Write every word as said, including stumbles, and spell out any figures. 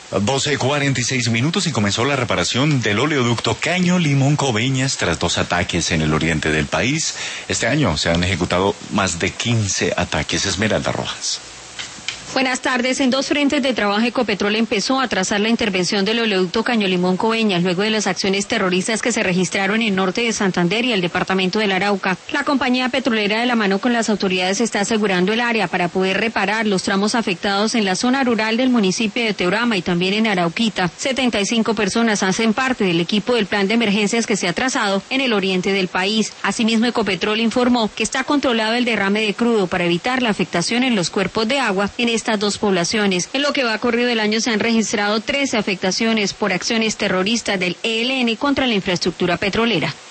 doce cuarenta y seis minutos y comenzó la reparación del oleoducto Caño Limón Coveñas tras dos ataques en el oriente del país. Este año se han ejecutado más de quince ataques. Esmeralda Rojas. Buenas tardes. En dos frentes de trabajo, Ecopetrol empezó a trazar la intervención del oleoducto Caño Limón Coveñas luego de las acciones terroristas que se registraron en el norte de Santander y el departamento del Arauca. La compañía petrolera, de la mano con las autoridades, está asegurando el área para poder reparar los tramos afectados en la zona rural del municipio de Teorama y también en Arauquita. setenta y cinco personas hacen parte del equipo del plan de emergencias que se ha trazado en el oriente del país. Asimismo, Ecopetrol informó que está controlado el derrame de crudo para evitar la afectación en los cuerpos de agua en estas dos poblaciones. En lo que va corrido del año se han registrado trece afectaciones por acciones terroristas del E L N contra la infraestructura petrolera.